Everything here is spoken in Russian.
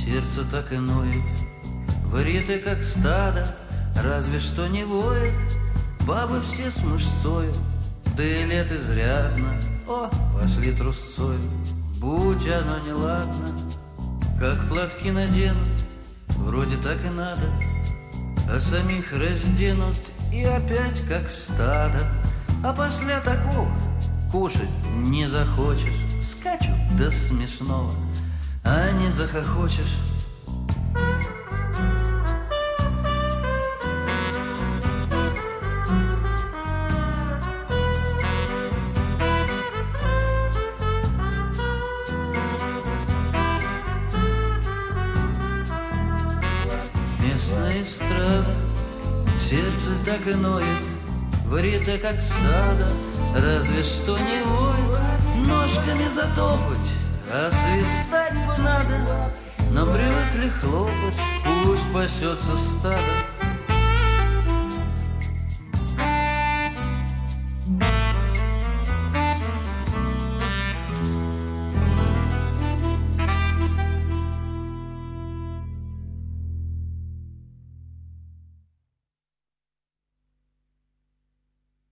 Сердце так и ноет, вариты как стадо, разве что не воет. Бабы все с мышцою, да и лет изрядно. О, пошли трусцою, будь оно неладно. Как платки наденут, вроде так и надо, а самих разденут и опять как стадо. А после такого кушать не захочешь. Скачут до смешного, а не захохочешь. Местная эстрада, сердце так и ноет, вариты как стадо, разве что не воет. Ножками затопать, а свистать бы надо, но привыкли хлопать, пусть пасется стадо.